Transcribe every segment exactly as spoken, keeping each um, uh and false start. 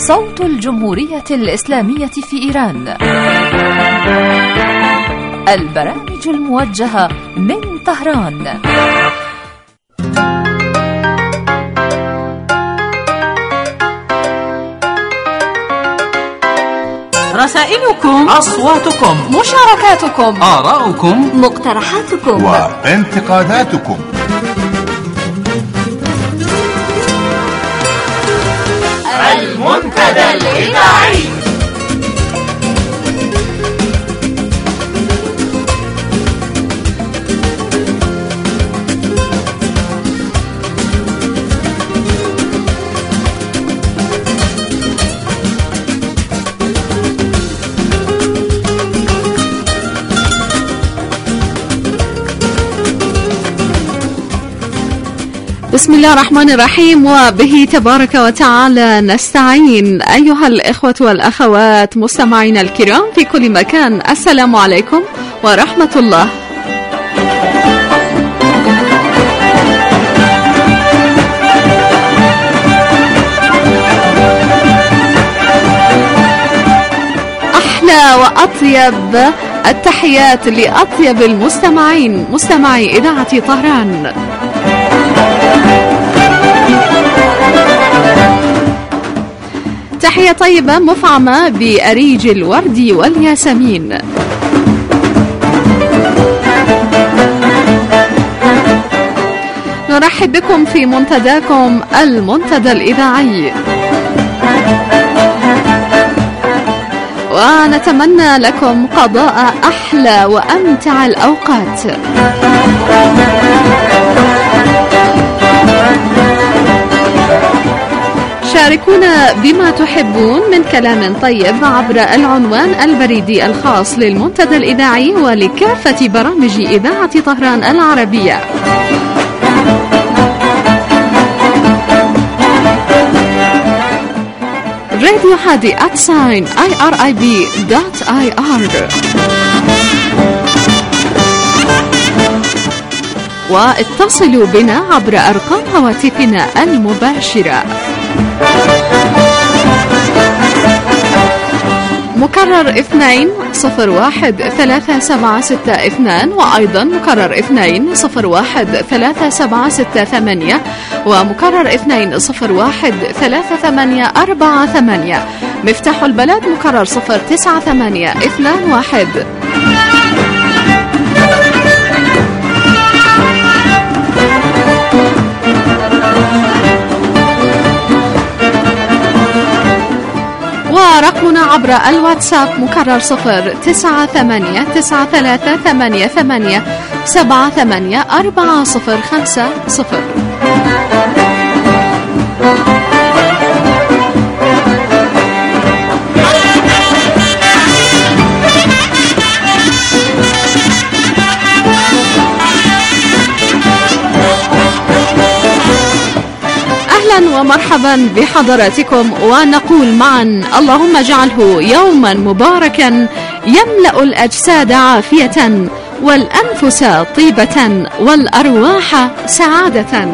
صوت الجمهورية الإسلامية في إيران. البرامج الموجهة من طهران. رسائلكم، أصواتكم، مشاركاتكم، آراؤكم، مقترحاتكم وانتقاداتكم. المنتدى الإذاعي. بسم الله الرحمن الرحيم، وبه تبارك وتعالى نستعين. أيها الإخوة والأخوات مستمعين الكرام في كل مكان، السلام عليكم ورحمة الله. أحلى وأطيب التحيات لأطيب المستمعين، مستمعي إذاعة طهران. تحية طيبة مفعمة بأريج الورد والياسمين. نرحب بكم في منتداكم المنتدى الإذاعي، ونتمنى لكم قضاء أحلى وأمتع الأوقات. شاركونا بما تحبون من كلام طيب عبر العنوان البريدي الخاص للمنتدى الإذاعي ولكافة برامج إذاعة طهران العربية. راديو هادي آت ساين آي آر آي بي دوت آي آر. واتصلوا بنا عبر أرقام هواتفنا المباشرة. مكرر اثنين صفر واحد ثلاثة سبعة ستة اثنان، وأيضا مكرر اثنين صفر واحد ثلاثة سبعة ستة ثمانية، ومكرر اثنين صفر واحد ثلاثة ثمانية أربعة ثمانية. مفتاح البلد مكرر صفر تسعة ثمانية اثنان واحد. ورقمنا عبر الواتساب مكرر صفر تسعة ثمانية تسعة ثلاثة ثمانية ثمانية سبعة ثمانية أربعة صفر خمسة صفر. ومرحبا بحضراتكم، ونقول معا اللهم اجعله يوما مباركا يملأ الأجساد عافية والأنفس طيبة والأرواح سعادة.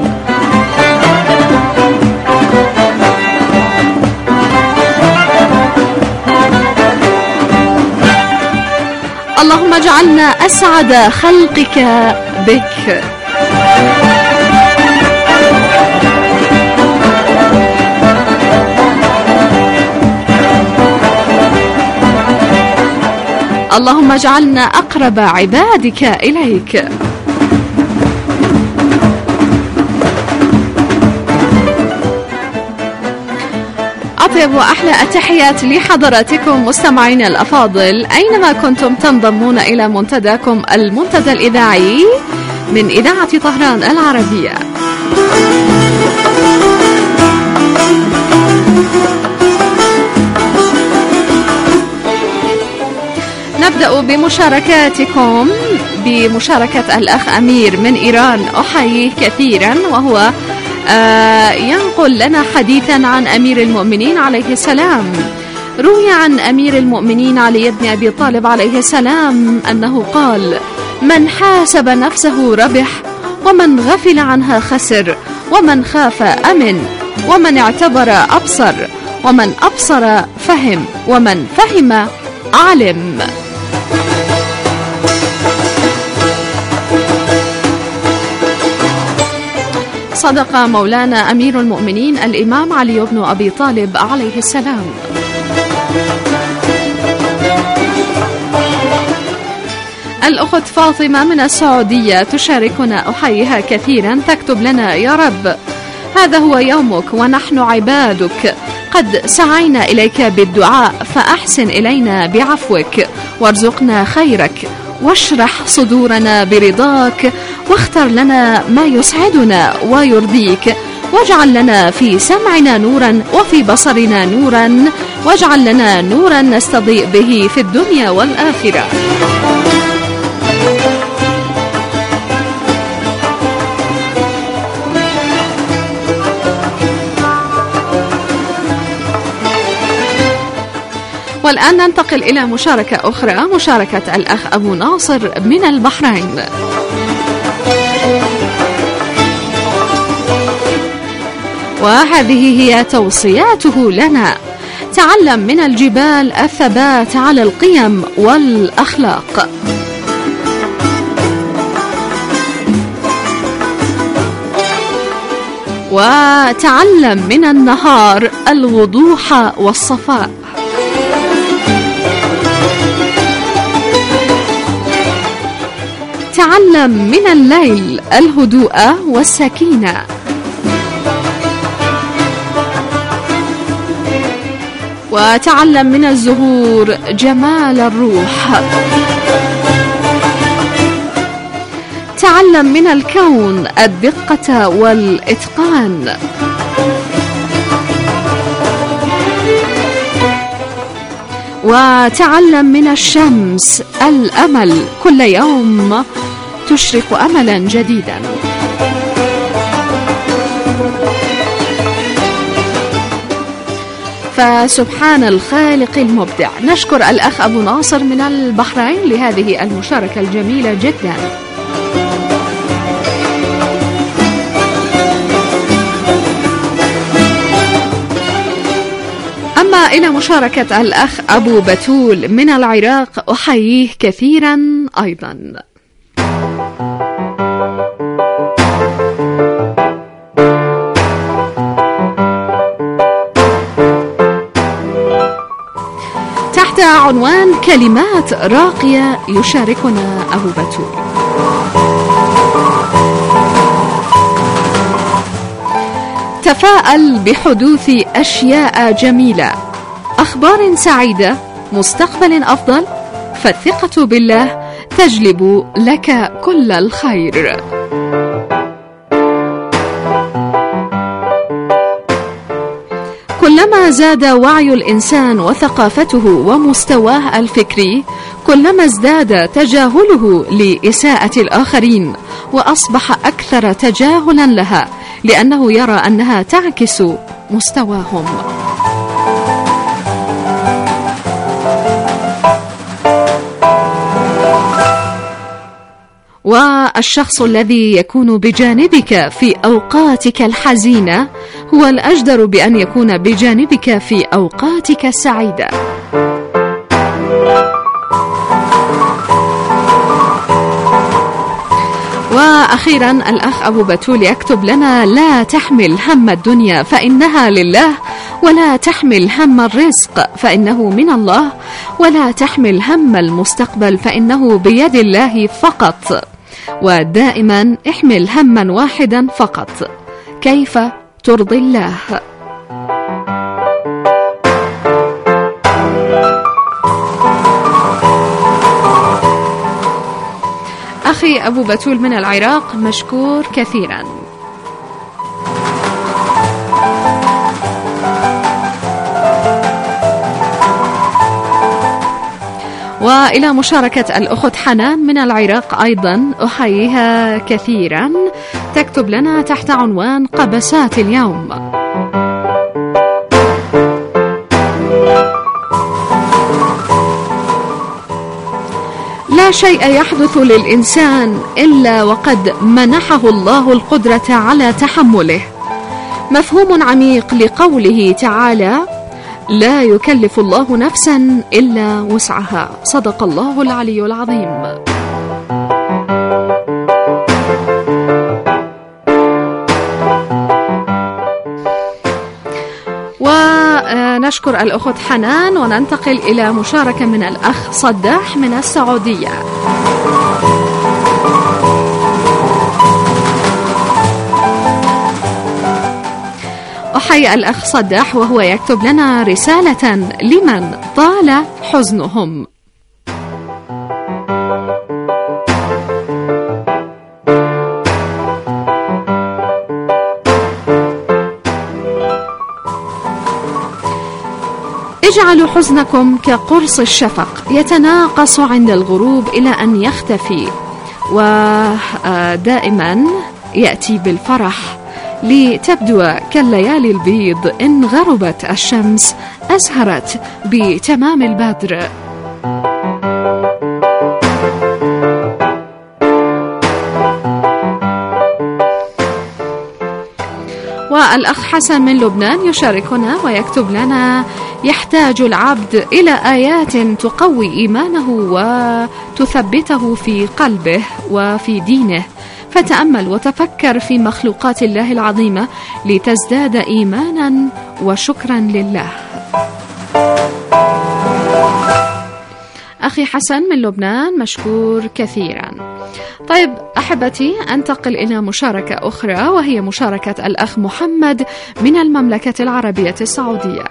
اللهم اجعلنا أسعد خلقك بك. اللهم اجعلنا أقرب عبادك إليك. أطيب وأحلى التحيات لحضراتكم مستمعين الأفاضل، أينما كنتم تنضمون إلى منتداكم المنتدى الإذاعي من إذاعة طهران العربية. نبدأ بمشاركاتكم، بمشاركة الأخ أمير من إيران، أحييه كثيرا، وهو آه ينقل لنا حديثا عن أمير المؤمنين عليه السلام. روي عن أمير المؤمنين علي بن أبي طالب عليه السلام أنه قال: من حاسب نفسه ربح، ومن غفل عنها خسر، ومن خاف أمن، ومن اعتبر أبصر، ومن أبصر فهم، ومن فهم علم. صدق مولانا أمير المؤمنين الإمام علي بن أبي طالب عليه السلام. الأخت فاطمة من السعودية تشاركنا، أحييها كثيرا، تكتب لنا: يا رب، هذا هو يومك ونحن عبادك، قد سعينا إليك بالدعاء فأحسن إلينا بعفوك، وارزقنا خيرك، واشرح صدورنا برضاك، واختر لنا ما يسعدنا ويرضيك، واجعل لنا في سمعنا نورا وفي بصرنا نورا، واجعل لنا نورا نستضيء به في الدنيا والآخرة. والآن ننتقل إلى مشاركة أخرى، مشاركة الأخ أبو ناصر من البحرين. وهذه هي توصياته لنا: تعلم من الجبال الثبات على القيم والأخلاق، وتعلم من النهار الوضوح والصفاء، تعلم من الليل الهدوء والسكينة، وتعلم من الزهور جمال الروح، تعلم من الكون الدقة والإتقان، وتعلم من الشمس الأمل، كل يوم تشرق أملا جديدا. فسبحان الخالق المبدع. نشكر الأخ أبو ناصر من البحرين لهذه المشاركة الجميلة جدا. أما إلى مشاركة الأخ أبو بتول من العراق، أحييه كثيرا أيضا. تحت عنوان كلمات راقية يشاركنا أبو بتول: تفاءل بحدوث أشياء جميلة، أخبار سعيدة، مستقبل أفضل، فالثقة بالله تجلب لك كل الخير. كلما زاد وعي الإنسان وثقافته ومستواه الفكري، كلما ازداد تجاهله لإساءة الآخرين، وأصبح أكثر تجاهلا لها، لأنه يرى أنها تعكس مستواهم. والشخص الذي يكون بجانبك في أوقاتك الحزينة هو الأجدر بأن يكون بجانبك في أوقاتك السعيدة. وأخيرا الأخ أبو بتول يكتب لنا: لا تحمل هم الدنيا فإنها لله، ولا تحمل هم الرزق فإنه من الله، ولا تحمل هم المستقبل فإنه بيد الله فقط، ودائما احمل هما واحدا فقط: كيف ترضي الله. أخي أبو بتول من العراق، مشكور كثيرا. وإلى مشاركة الأخت حنان من العراق أيضا، أحييها كثيرا، تكتب لنا تحت عنوان قبسات اليوم: لا شيء يحدث للإنسان إلا وقد منحه الله القدرة على تحمله. مفهوم عميق لقوله تعالى: لا يكلف الله نفسا إلا وسعها. صدق الله العلي العظيم. ونشكر الأخت حنان وننتقل إلى مشاركة من الأخ صداح من السعودية. أحيي الأخ صداح وهو يكتب لنا رسالة لمن طال حزنهم. اجعلوا حزنكم كقرص الشفق يتناقص عند الغروب إلى أن يختفي، ودائما يأتي بالفرح لتبدو كالليالي البيض إن غربت الشمس أزهرت بتمام البدر. والأخ حسن من لبنان يشاركنا ويكتب لنا: يحتاج العبد إلى آيات تقوي إيمانه وتثبته في قلبه وفي دينه، فتأمل وتفكر في مخلوقات الله العظيمة لتزداد إيمانا وشكرا لله. أخي حسن من لبنان مشكور كثيرا. طيب أحبتي، أنتقل إلى مشاركة أخرى وهي مشاركة الأخ محمد من المملكة العربية السعودية.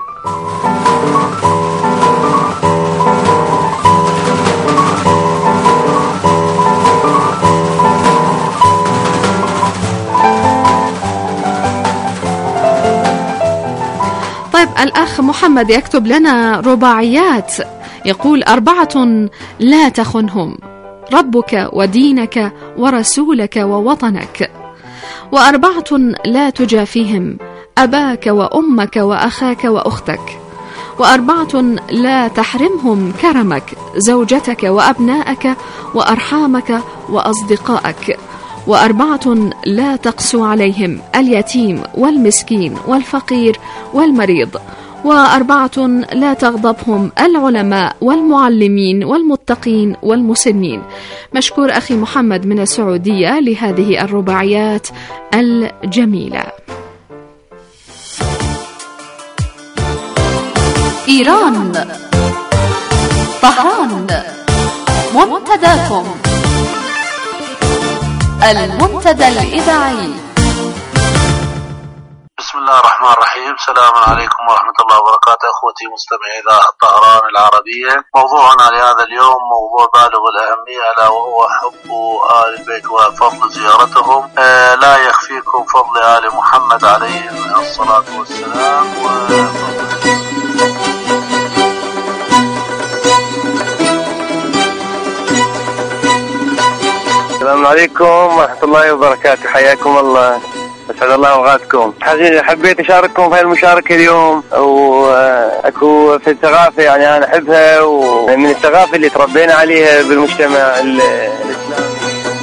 طيب الأخ محمد يكتب لنا رباعيات، يقول: أربعة لا تخنهم، ربك ودينك ورسولك ووطنك. وأربعة لا تجافيهم، أباك وأمك وأخاك وأختك. وأربعة لا تحرمهم كرمك، زوجتك وأبنائك وأرحامك وأصدقائك. وأربعة لا تقسو عليهم، اليتيم والمسكين والفقير والمريض. وأربعة لا تغضبهم، العلماء والمعلمين والمتقين والمسنين. مشكور أخي محمد من السعودية لهذه الرباعيات الجميلة. إيران، طهران، منتداكم، المنتدى الإذاعي. بسم الله الرحمن الرحيم. السلام عليكم ورحمة الله وبركاته أخوتي مستمعي إذاعة طهران العربية. موضوعنا لهذا اليوم موضوع بالغ الأهمية، ألا وهو حب آل البيت وفضل زيارتهم. آه لا يخفيكم فضل آل محمد عليهم الصلاة والسلام. السلام عليكم ورحمة الله وبركاته. حياكم الله، أسعد الله أوقاتكم. حقيقة حبيت أشارككم في المشاركة اليوم، وأكو في الثقافة يعني أنا أحبها، ومن الثقافة اللي تربينا عليها بالمجتمع الإسلامي.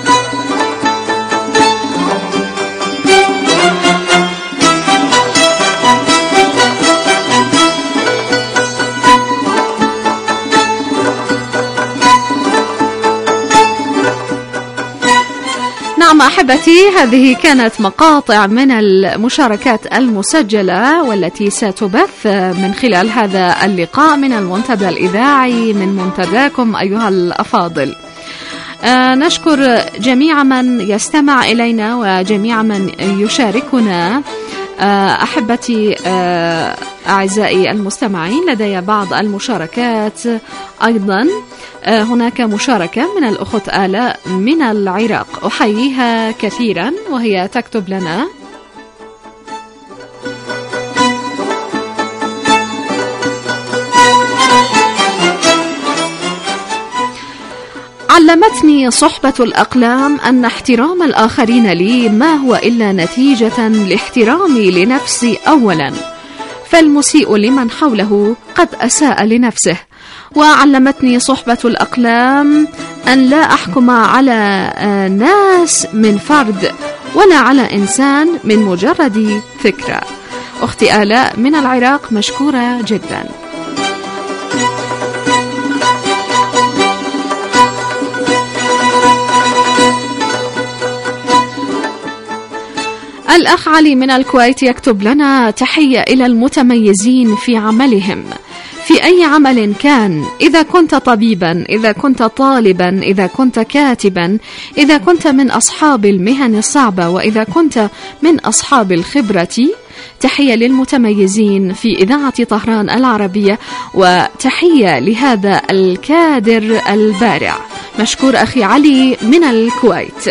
نعم أحبتي، هذه كانت مقاطع من المشاركات المسجلة والتي ستبث من خلال هذا اللقاء من المنتدى الإذاعي من منتداكم أيها الأفاضل. آه نشكر جميع من يستمع إلينا وجميع من يشاركنا. آه أحبتي آه أعزائي المستمعين، لدي بعض المشاركات أيضا. آه هناك مشاركة من الأخت آلاء من العراق، أحييها كثيرا، وهي تكتب لنا: علمتني صحبة الأقلام أن احترام الآخرين لي ما هو إلا نتيجة لاحترامي لنفسي أولا، فالمسيء لمن حوله قد أساء لنفسه. وعلمتني صحبة الأقلام أن لا أحكم على ناس من فرد ولا على إنسان من مجرد فكرة. أختي آلاء من العراق، مشكورة جدا. الأخ علي من الكويت يكتب لنا: تحية إلى المتميزين في عملهم في أي عمل كان، إذا كنت طبيبا، إذا كنت طالبا، إذا كنت كاتبا، إذا كنت من أصحاب المهن الصعبة، وإذا كنت من أصحاب الخبرة. تحية للمتميزين في إذاعة طهران العربية، وتحية لهذا الكادر البارع. مشكور أخي علي من الكويت.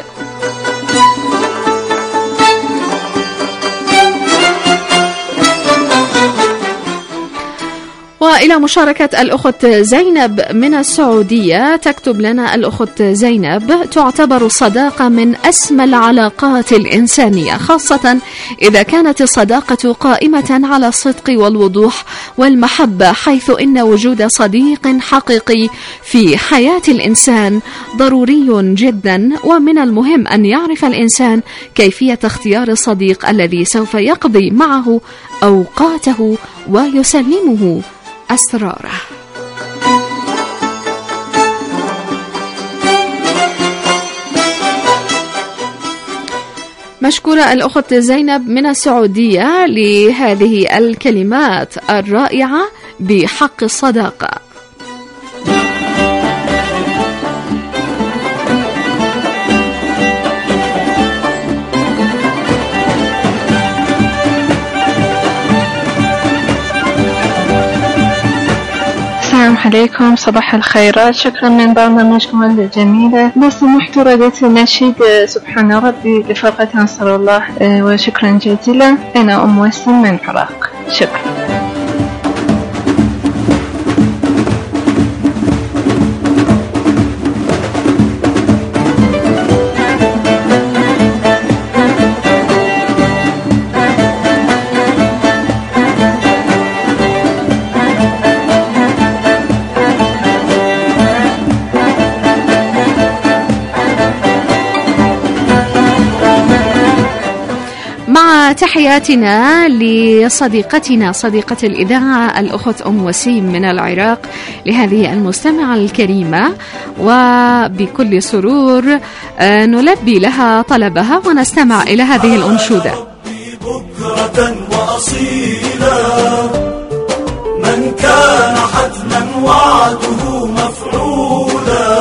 وإلى مشاركة الأخت زينب من السعودية، تكتب لنا الأخت زينب: تعتبر الصداقة من أسمى العلاقات الإنسانية، خاصة إذا كانت الصداقة قائمة على الصدق والوضوح والمحبة، حيث إن وجود صديق حقيقي في حياة الإنسان ضروري جدا، ومن المهم أن يعرف الإنسان كيفية اختيار الصديق الذي سوف يقضي معه أوقاته ويسلمه أسراره. مشكورة الأخت زينب من السعودية لهذه الكلمات الرائعة بحق الصداقة. السلام عليكم، صباح الخيرات، شكرا من برنامجكم الجميلة. لو سمحتوا رديت نشيد سبحان ربي لفرقة أنصار الله، وشكرا جزيلا. أنا أم وسيم من العراق، شكرا. تحياتنا لصديقتنا صديقة الإذاعة الأخت أم وسيم من العراق لهذه المستمعة الكريمة، وبكل سرور نلبي لها طلبها ونستمع إلى هذه الأنشودة. بكرة وأصيلا من كان حتما وعده مفعولا،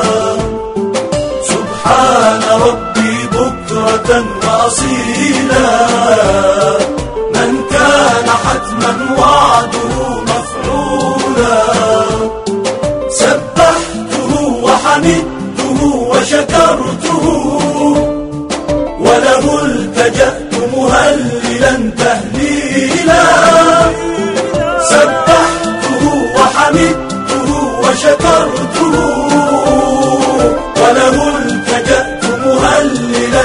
سبحان ربي بكرة وأصيلا من كان حتما وعده مفعولا، سبحته وحمدته وشكرته وله التجأت مهللا تهليلا، سبحته وحمدته وشكرته وله التجأت مهللا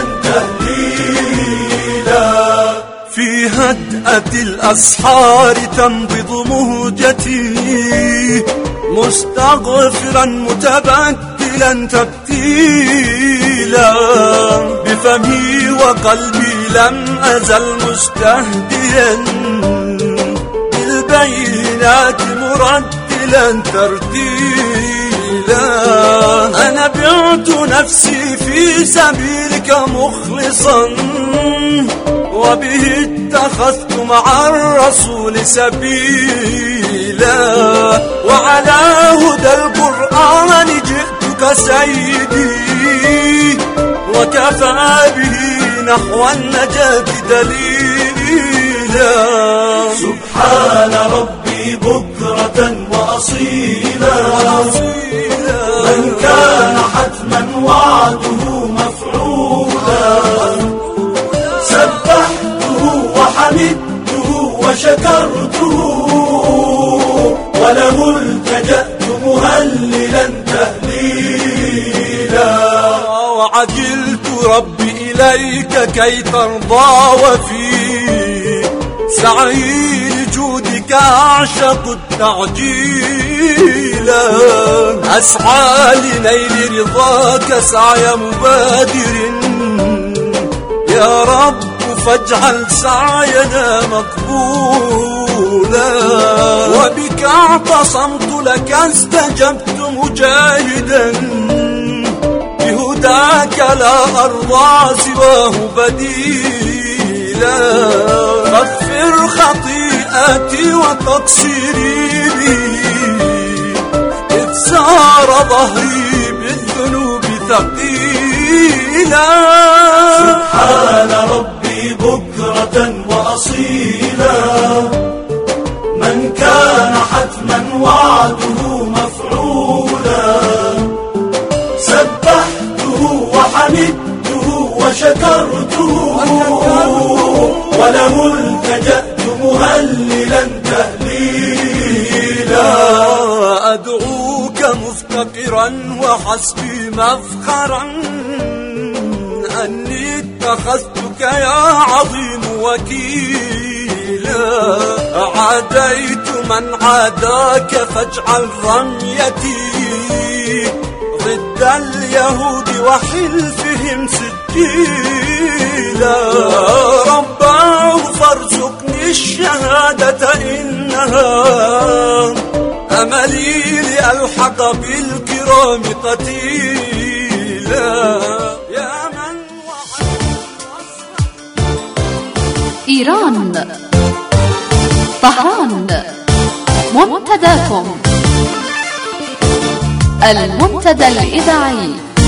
تهليلا. في هدأة الأسحار تنبض مهجتي مستغفرا متبتلا تبتيلا، بفمي وقلبي لم أزل مستهديا بالبينات مرتلا ترتيلا. أنا بعت نفسي في سبيلك مخلصا، وبه اتخذت مع الرسول سبيلا، وعلى هدى القرآن جئتك سيدي، وكفى به نحو النجاة دليلا. سبحان ربي بكرة وأصيلا من كان حتما وعده مفعولا، سبحته وحمدته وشكرته وله التجأت مهللا تهليلا. وعجلت ربي إليك كي ترضى، وفي سعي لجودك أعشق التعجيلا، أسعى لنيل رضاك سعي مبادر، يا رب فاجعل سعينا مقبولا. وبك اعتصمت لك استجبت مجاهدا، بهداك لا أرضى سواه بديلا. غفر خطيئتي وتقصيري بي، إذ سار ظهري بالذنوب ثقيلا. سبحان ربي بكرة وأصيلا، من كان حتما وعده مفعولا. سبحته وحمدته وشكرته، وله التجأت مهللا تهليلا. أدعوك مفتقرا وحسبي مفخرا، أني اتخذتك يا عظيم وكيلا. عاديت من عاداك فاجعل رميتي ضد اليهود وحلفهم سجيلا. رباه فارزقني الشهادة إنها أملي لألحق بالكرام قتيلا. يا من إيران طهران منتداكم المنتدى الإذاعي.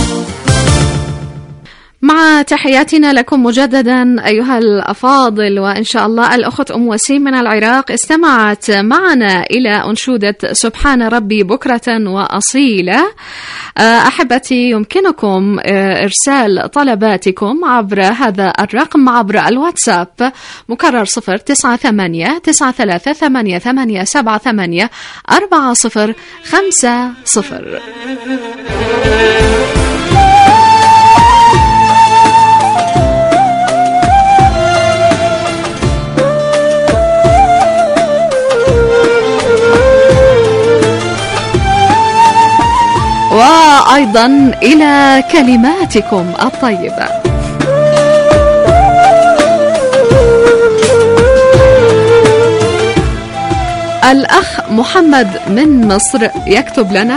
مع تحياتنا لكم مجددا أيها الأفاضل، وإن شاء الله الأخت أم وسيم من العراق استمعت معنا إلى أنشودة سبحان ربي بكرة وأصيلة. أحبتي، يمكنكم إرسال طلباتكم عبر هذا الرقم عبر الواتساب مكرر صفر تسعة ثمانية تسعة ثلاثة ثمانية ثمانية سبعة ثمانية أربعة صفر خمسة صفر. وأيضا إلى كلماتكم الطيبة. الأخ محمد من مصر يكتب لنا: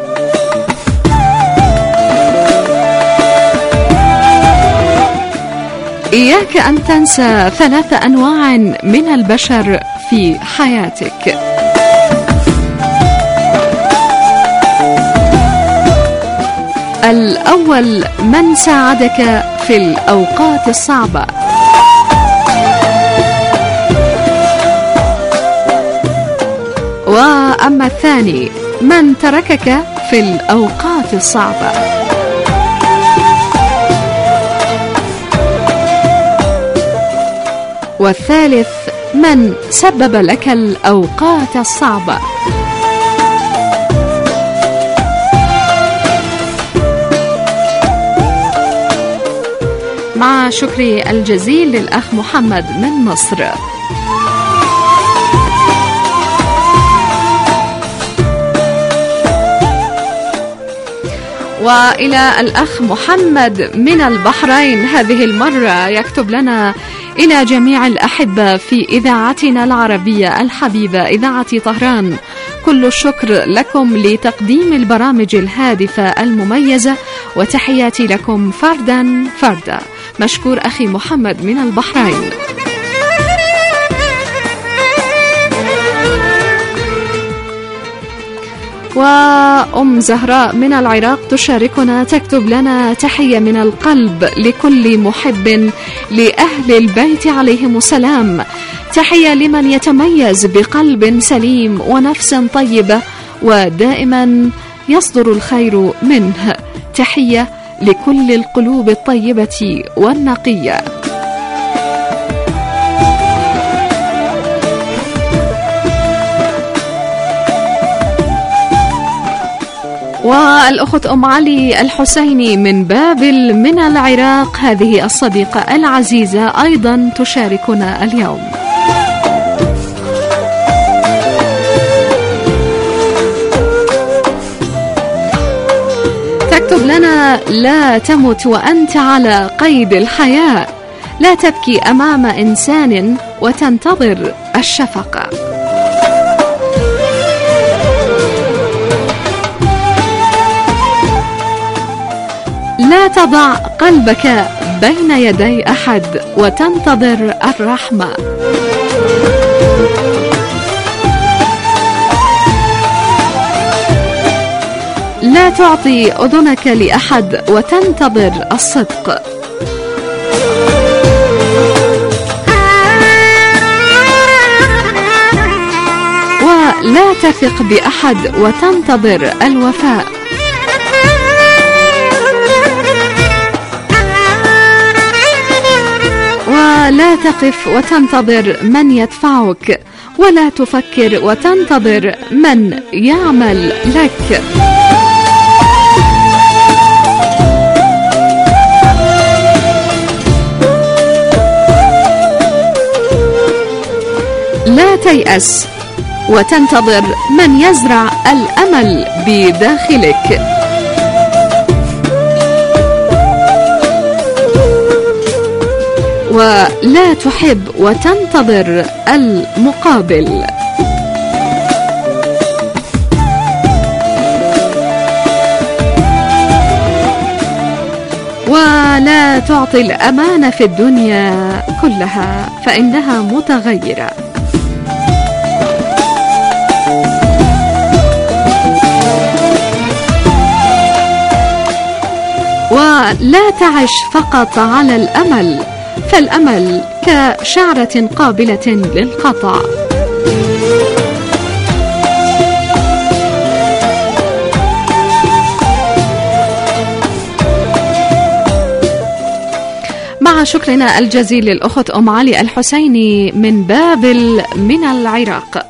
إياك أن تنسى ثلاث أنواع من البشر في حياتك. الأول من ساعدك في الأوقات الصعبة، وأما الثاني من تركك في الأوقات الصعبة. والثالث من سبب لك الأوقات الصعبة. مع شكري الجزيل للأخ محمد من مصر. وإلى الأخ محمد من البحرين هذه المرة يكتب لنا: إلى جميع الأحبة في إذاعتنا العربية الحبيبة إذاعة طهران، كل الشكر لكم لتقديم البرامج الهادفة المميزة، وتحياتي لكم فردا فردا. مشكور أخي محمد من البحرين. وأم زهراء من العراق تشاركنا تكتب لنا: تحية من القلب لكل محب لأهل البيت عليهم السلام، تحية لمن يتميز بقلب سليم ونفس طيبة ودائما يصدر الخير منه، تحية لكل القلوب الطيبة والنقية. والأخت أم علي الحسيني من بابل من العراق هذه الصديقة العزيزة أيضا تشاركنا اليوم. تكتب لنا: لا تمت وأنت على قيد الحياة، لا تبكي أمام إنسان وتنتظر الشفقة. لا تضع قلبك بين يدي أحد وتنتظر الرحمة. لا تعطي أذنك لأحد وتنتظر الصدق. ولا تثق بأحد وتنتظر الوفاء. ولا تقف وتنتظر من يدفعك، ولا تفكر وتنتظر من يعمل لك. لا تيأس وتنتظر من يزرع الأمل بداخلك. ولا تحب وتنتظر المقابل. ولا تعطي الأمانة في الدنيا كلها فإنها متغيرة. ولا تعش فقط على الأمل، فالأمل كشعرة قابلة للقطع. مع شكرنا الجزيل للأخت أم علي الحسيني من بابل من العراق.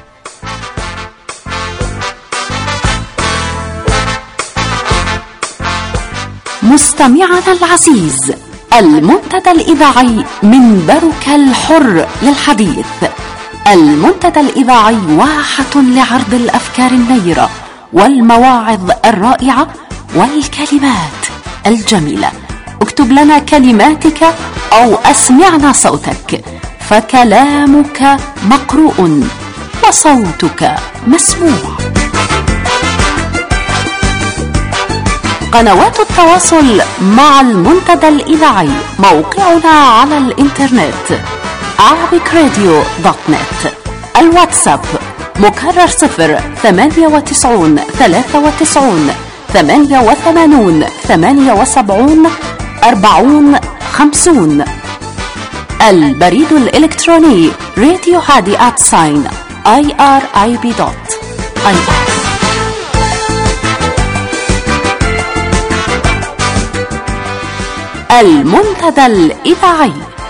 مستمعنا العزيز، المنتدى الإذاعي منبرك الحر للحديث. المنتدى الإذاعي واحة لعرض الأفكار النيرة والمواعظ الرائعة والكلمات الجميلة. اكتب لنا كلماتك أو أسمعنا صوتك، فكلامك مقروء وصوتك مسموع. قنوات التواصل مع المنتدى الإذاعي: موقعنا على الإنترنت عربيك راديو دوت نت. الواتساب مكرر صفر ثمانية وتسعون ثلاثة وتسعون ثمانية وثمانون ثمانية وسبعون أربعون خمسون. البريد الإلكتروني راديو هادي آت ساين آي آر آي بي دوت آي آر. المنتدى الإذاعي.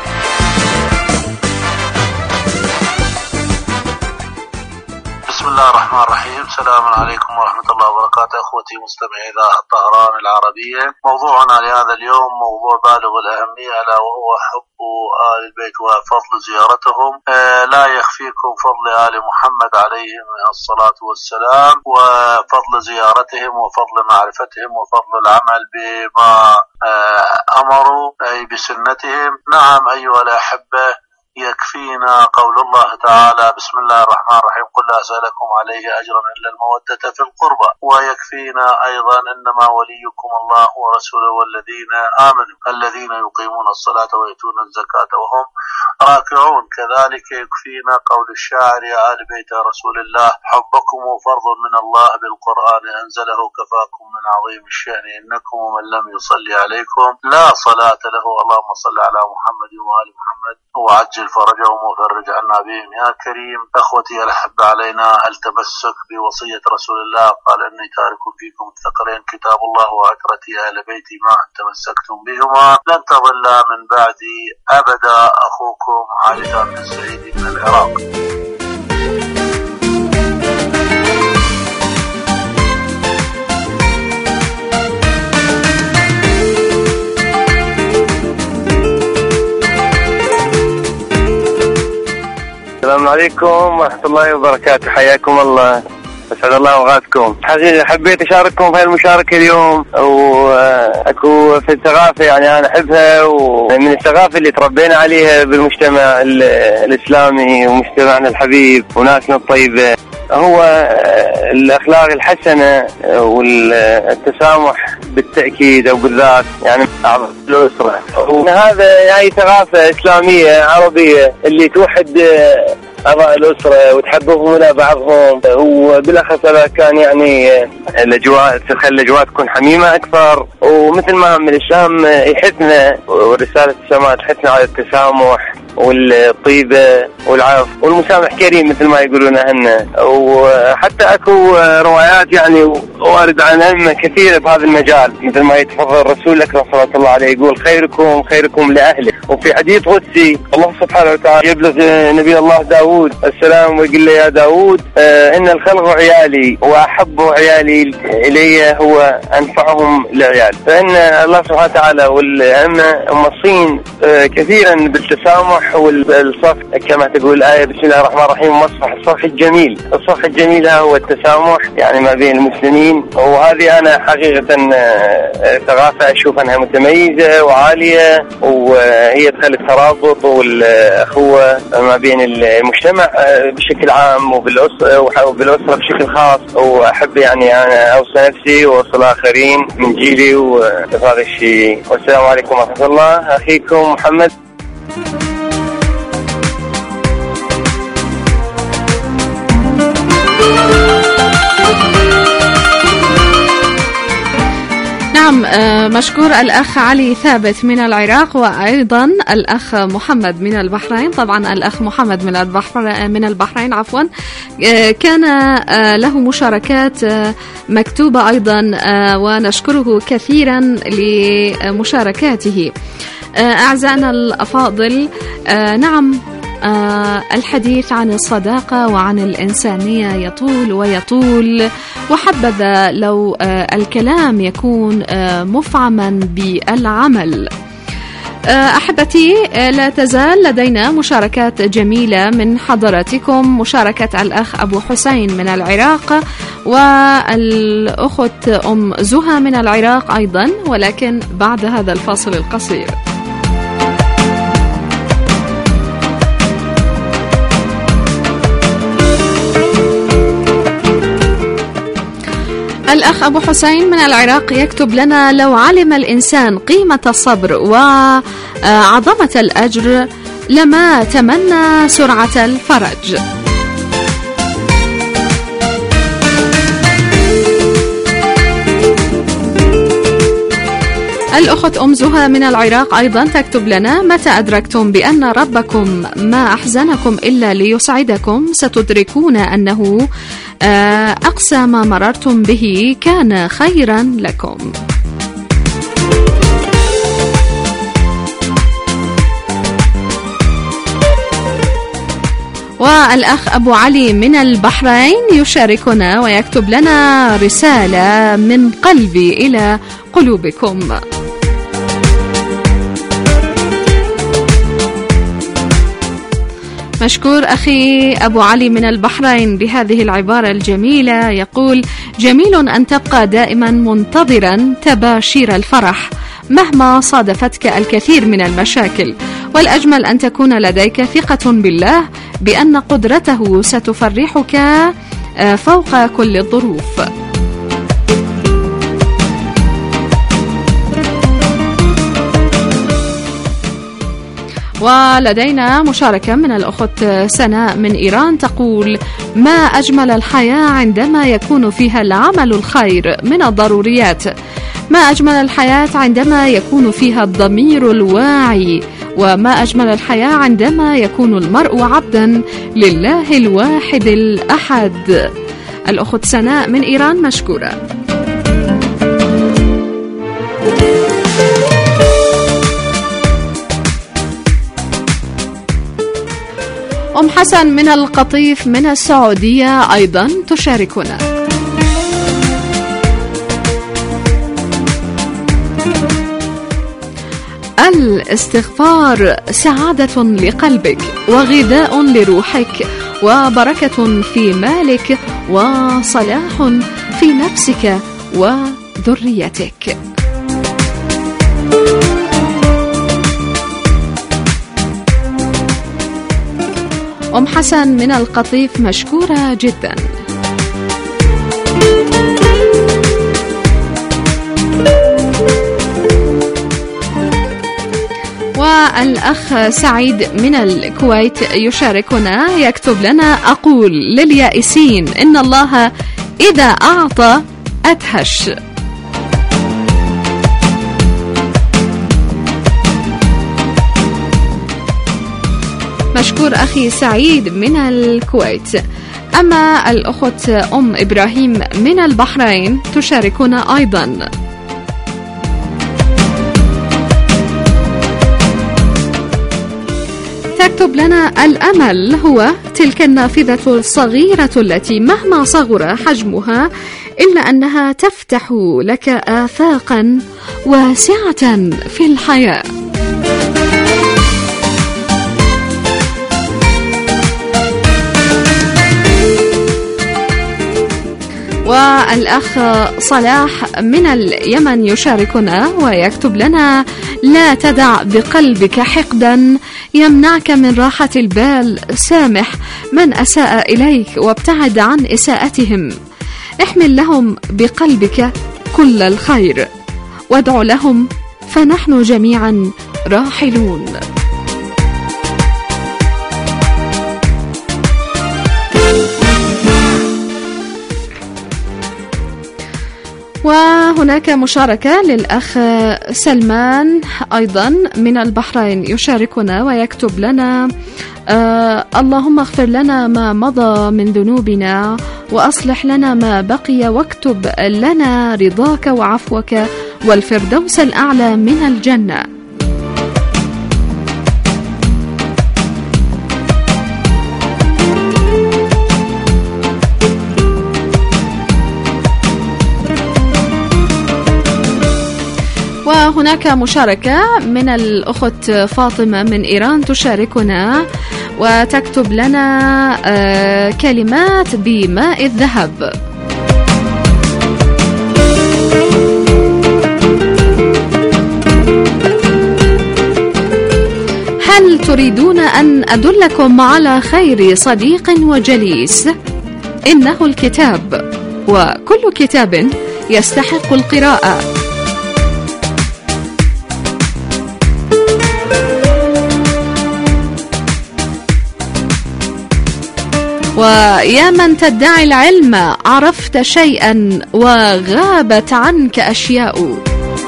بسم الله الرحمن الرحيم. السلام عليكم ورحمة الله وبركاته أخوتي مستمعي إذاعة طهران العربية. موضوعنا لهذا اليوم موضوع بالغ الأهمية، ألا وهو حب آل البيت وفضل زيارتهم. آه لا يخفيكم فضل آل محمد عليهم الصلاة والسلام، وفضل زيارتهم وفضل معرفتهم وفضل العمل بما آه أمروا أي بسنتهم. نعم أيها الأحبة، يكفينا قول الله تعالى: بسم الله الرحمن الرحيم: قل لا أسألكم عليه أجرا إلا المودة في القربى. ويكفينا أيضا: إنما وليكم الله ورسوله والذين آمنوا الذين يقيمون الصلاة ويؤتون الزكاة وهم راكعون. كذلك يكفينا قول الشاعر: يا آل بيت رسول الله حبكم فرض من الله بالقرآن أنزله كفاكم من عظيم الشأن إنكم ومن لم يصلي عليكم لا صلاة له. اللهم صل على محمد وآل محمد وعجل فرجهم وفرج عنا بهم يا كريم. أخوتي الأحبة، علينا التمسك بوصية رسول الله، قال: إني تارك فيكم الثقلين كتاب الله وعترتي أهل بيتي ما أن تمسكتم بهما لن تضل من بعدي أبدا. أخوكم علي بن السعيد من العراق. السلام عليكم ورحمة الله وبركاته. حياكم الله. أسعد الله أوقاتكم. حقيقة حبيت أشارككم في المشاركة اليوم، وأكو في الثقافة يعني أنا أحبها، ومن الثقافة اللي تربينا عليها بالمجتمع الإسلامي ومجتمعنا الحبيب وناسنا الطيبة هو الأخلاق الحسنة والتسامح بالتأكيد أو بالذات يعني أعضاء الأسرة. وهذا يعني ثقافة إسلامية عربية اللي توحد أعضاء الأسرة وتحببهم إلى بعضهم، وبالأخص إذا كان يعني الأجواء تخلي الأجواء تكون حميمة أكثر. ومثل ما من الإسلام يحثنا ورسالة السماء تحثنا على التسامح والطيبة والعفو والمسامح كريم مثل ما يقولون أهلنا. وحتى أكو روايات يعني وارد عن أئمة كثيرة بهذا المجال، مثل ما يتفضل الرسول الأكرم صلى الله عليه يقول خيركم خيركم لأهله. وفي حديث قدسي الله سبحانه وتعالى يبلغ نبي الله داود السلام ويقول له يا داود آه إن الخلق عيالي وأحب عيالي إلي هو أنفعهم لعيال. فإن الله سبحانه وتعالى والأئمة موصين آه كثيرا بالتسامح والصفح كما تقول الآية بسم الله الرحمن الرحيم مصفح الصفح الجميل. الصفح الجميل هو التسامح يعني ما بين المسلمين، وهذه أنا حقيقة ثقافة أشوف أنها متميزة وعالية، وهي تخلي الترابط والأخوة ما بين المجتمع بشكل عام وبالأسرة وبالأسرة بشكل خاص. وأحب يعني أنا أوصل نفسي وأوصل آخرين من جيلي وهذا الشيء. والسلام عليكم ورحمة الله. أخيكم محمد. نعم، مشكور الأخ علي ثابت من العراق، وأيضا الأخ محمد من البحرين. طبعا الأخ محمد من البحرين من البحرين عفوا كان له مشاركات مكتوبة أيضا، ونشكره كثيرا لمشاركاته. أعزائنا الأفاضل، نعم آه الحديث عن الصداقة وعن الإنسانية يطول ويطول، وحبذا لو آه الكلام يكون آه مفعما بالعمل. آه أحبتي، آه لا تزال لدينا مشاركات جميلة من حضراتكم. مشاركة الأخ أبو حسين من العراق، والأخت أم زها من العراق أيضا، ولكن بعد هذا الفاصل القصير. الأخ أبو حسين من العراق يكتب لنا: لو علم الإنسان قيمة الصبر وعظمة الأجر لما تمنى سرعة الفرج. الأخت أم زها من العراق أيضا تكتب لنا: متى أدركتم بأن ربكم ما أحزنكم إلا ليسعدكم ستدركون أنه أقصى ما مررتم به كان خيرا لكم. والأخ أبو علي من البحرين يشاركنا ويكتب لنا رسالة من قلبي إلى قلوبكم. مشكور أخي أبو علي من البحرين بهذه العبارة الجميلة. يقول: جميل أن تبقى دائما منتظرا تباشير الفرح مهما صادفتك الكثير من المشاكل، والأجمل أن تكون لديك ثقة بالله بأن قدرته ستفرحك فوق كل الظروف. ولدينا مشاركة من الأخت سناء من إيران تقول: ما أجمل الحياة عندما يكون فيها العمل الخير من الضروريات، ما أجمل الحياة عندما يكون فيها الضمير الواعي، وما أجمل الحياة عندما يكون المرء عبدا لله الواحد الأحد. الأخت سناء من إيران مشكورة. أم حسن من القطيف من السعودية أيضا تشاركنا. الاستغفار سعادة لقلبك وغذاء لروحك وبركة في مالك وصلاح في نفسك وذريتك. أم حسن من القطيف مشكورة جدا. والأخ سعيد من الكويت يشاركنا يكتب لنا: أقول لليائسين إن الله إذا أعطى أدهش. مشكور أخي سعيد من الكويت. أما الأخت أم إبراهيم من البحرين تشاركنا أيضا: تكتب لنا: الأمل هو تلك النافذة الصغيرة التي مهما صغر حجمها إلا أنها تفتح لك آفاقا واسعة في الحياة. والأخ صلاح من اليمن يشاركنا ويكتب لنا: لا تدع بقلبك حقدا يمنعك من راحة البال، سامح من أساء إليك وابتعد عن إساءتهم، احمل لهم بقلبك كل الخير وادع لهم فنحن جميعا راحلون. وهناك مشاركة للأخ سلمان أيضا من البحرين يشاركنا ويكتب لنا: آه اللهم اغفر لنا ما مضى من ذنوبنا وأصلح لنا ما بقي واكتب لنا رضاك وعفوك والفردوس الأعلى من الجنة. وهناك مشاركة من الأخت فاطمة من إيران تشاركنا وتكتب لنا كلمات بماء الذهب. هل تريدون أن أدلكم على خير صديق وجليس؟ إنه الكتاب، وكل كتاب يستحق القراءة. ويا من تدعي العلم عرفت شيئا وغابت عنك أشياء.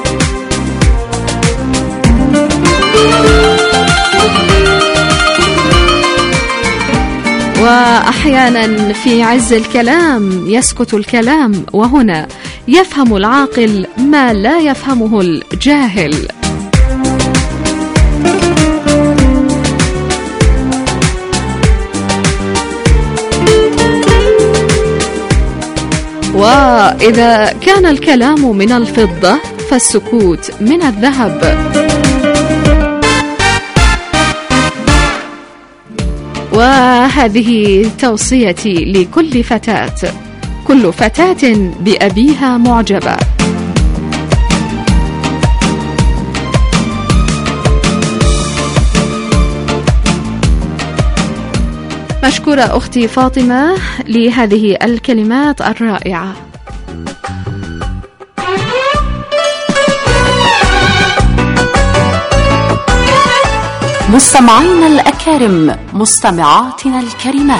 وأحيانا في عز الكلام يسكت الكلام، وهنا يفهم العاقل ما لا يفهمه الجاهل. وإذا كان الكلام من الفضة فالسكوت من الذهب. وهذه توصيتي لكل فتاة، كل فتاة بأبيها معجبة. مشكورة أختي فاطمة لهذه الكلمات الرائعة. مستمعينا الأكارم، مستمعاتنا الكريمات،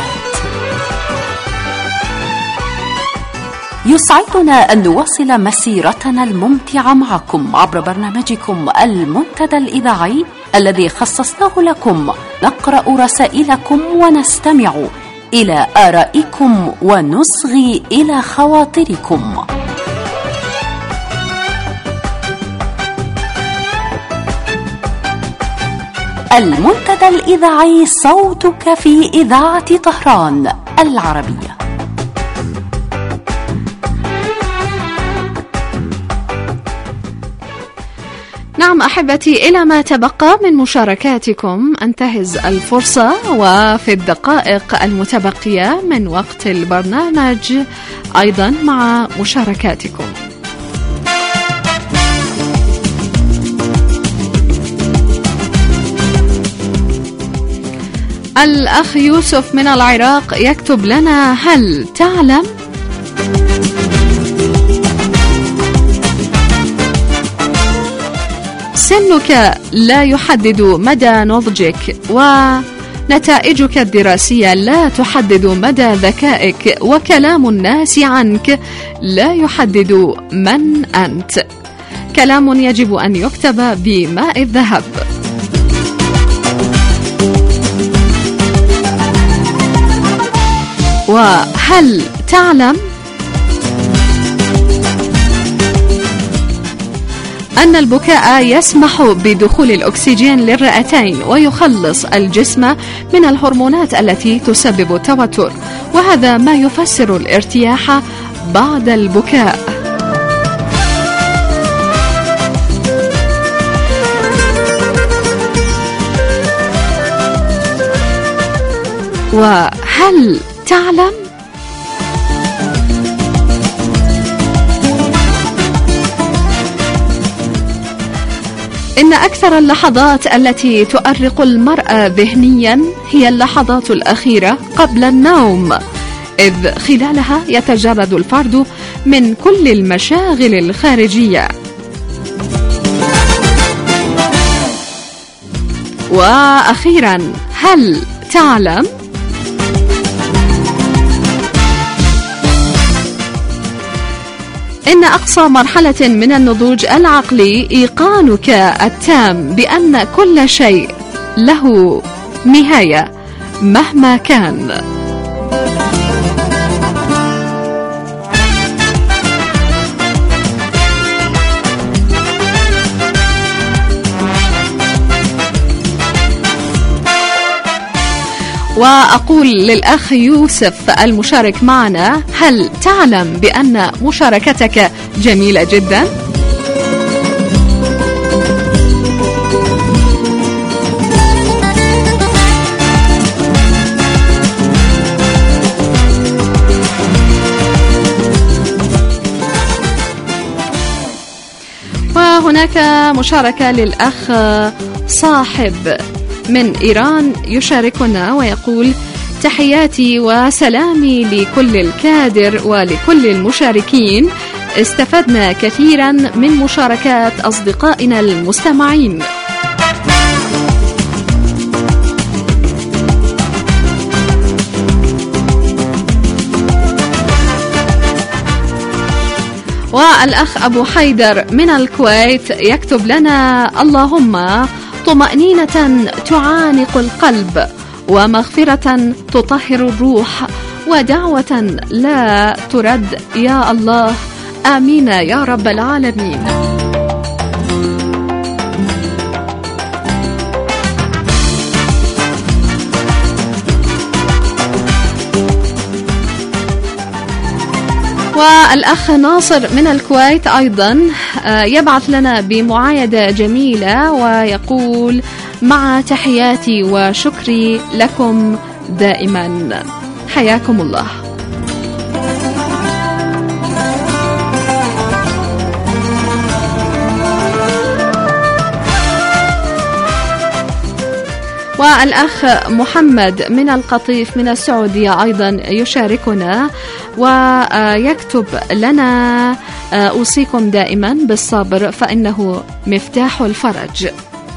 يسعدنا أن نواصل مسيرتنا الممتعة معكم عبر برنامجكم المنتدى الإذاعي الذي خصصناه لكم نقرأ رسائلكم ونستمع إلى آرائكم ونصغي إلى خواطركم. المنتدى الإذاعي، صوتك في إذاعة طهران العربية. نعم أحبتي، إلى ما تبقى من مشاركاتكم أنتهز الفرصة وفي الدقائق المتبقية من وقت البرنامج أيضا مع مشاركاتكم. الأخ يوسف من العراق يكتب لنا: هل تعلم سنك لا يحدد مدى نضجك، ونتائجك الدراسية لا تحدد مدى ذكائك، وكلام الناس عنك لا يحدد من أنت. كلام يجب أن يكتب بماء الذهب. وهل تعلم أن البكاء يسمح بدخول الأكسجين للرئتين ويخلص الجسم من الهرمونات التي تسبب التوتر، وهذا ما يفسر الارتياح بعد البكاء. وهل تعلم إن أكثر اللحظات التي تؤرق المرأة ذهنيا هي اللحظات الأخيرة قبل النوم، إذ خلالها يتجرد الفرد من كل المشاغل الخارجية. وأخيرا، هل تعلم إن أقصى مرحلة من النضوج العقلي إيقانك التام بأن كل شيء له نهاية مهما كان. وأقول للأخ يوسف المشارك معنا: هل تعلم بأن مشاركتك جميلة جدا؟ وهناك مشاركة للأخ صاحب من إيران يشاركنا ويقول: تحياتي وسلامي لكل الكادر ولكل المشاركين، استفدنا كثيرا من مشاركات أصدقائنا المستمعين. والأخ أبو حيدر من الكويت يكتب لنا: اللهم طمأنينة تعانق القلب، ومغفرة تطهر الروح، ودعوة لا ترد يا الله، آمين يا رب العالمين. والأخ ناصر من الكويت أيضا يبعث لنا بمعايدة جميلة ويقول: مع تحياتي وشكري لكم دائما، حياكم الله. والأخ محمد من القطيف من السعودية أيضا يشاركنا ويكتب لنا: أوصيكم دائما بالصبر فإنه مفتاح الفرج.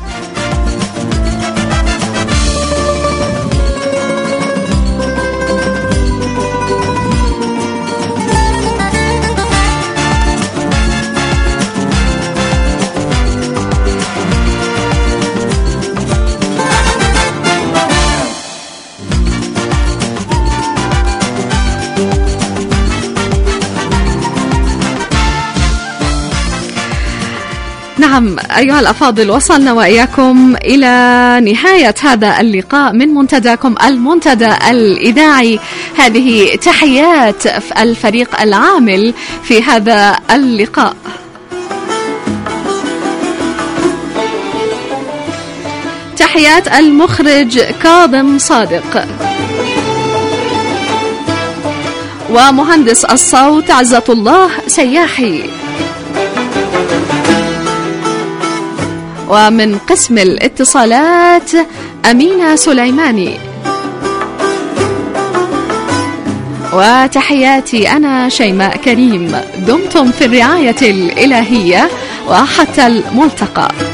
نعم أيها الأفاضل، وصلنا وإياكم إلى نهاية هذا اللقاء من منتداكم المنتدى الإذاعي. هذه تحيات الفريق العامل في هذا اللقاء. تحيات المخرج كاظم صادق، ومهندس الصوت عزة الله سياحي، ومن قسم الاتصالات أمينة سليماني. وتحياتي أنا شيماء كريم، دمتم في الرعاية الإلهية وحتى الملتقى.